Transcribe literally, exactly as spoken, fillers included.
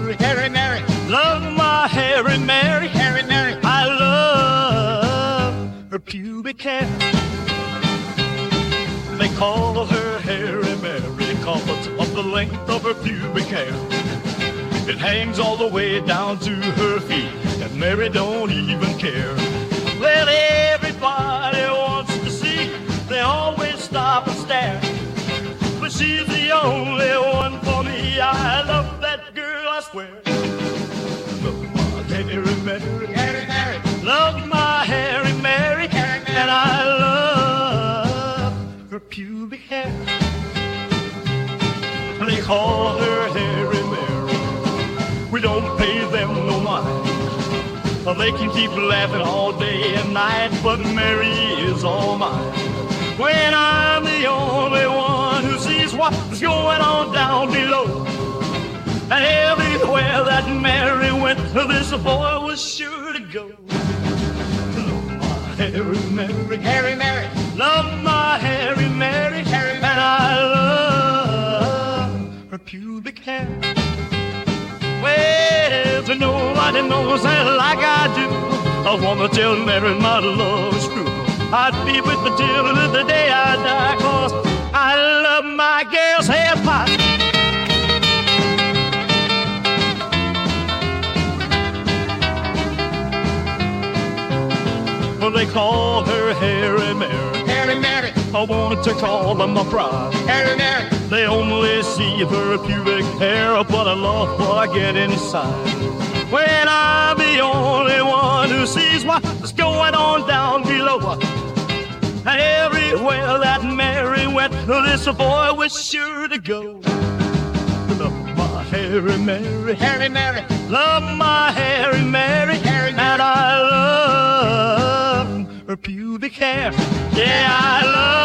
Mary, Harry Mary, love my Harry Mary, Harry Mary. I love her pubic hair. They call her Harry Mary because of the length of her pubic hair. It hangs all the way down to her feet, and Mary don't even care. Well, everybody wants to see, they always stop and stare. But she's the only one for me. I love that girl, I swear. Love my Harry Mary, Harry Mary, love my Harry Mary, Harry Mary. and I love her pubic hair. They call her Harry Mary. We don't pay them no mind. They can keep laughing all day and night, but Mary is all mine. When I'm the only one who sees what's going on down below. And everywhere that Mary went, this boy was sure to go. Love my Harry Mary, Harry Mary, love my Harry Mary, Harry and Mary. I love her pubic hair. Well, if nobody knows her like I do, I wanna tell Mary my love is true. I'd be with her till the day I die, 'cause I love my girl's hair pie. Well, they call her Harry Mary. Harry Mary, I wanted to call them my pride. Harry Mary. They only see her pubic hair, but I love what I get inside. When I'm the only one who sees what's going on down below. And everywhere that Mary went, this boy was sure to go. Love my Harry Mary, Harry Mary, love my Harry Mary, Harry Mary. and I love her pubic hair. Yeah, I love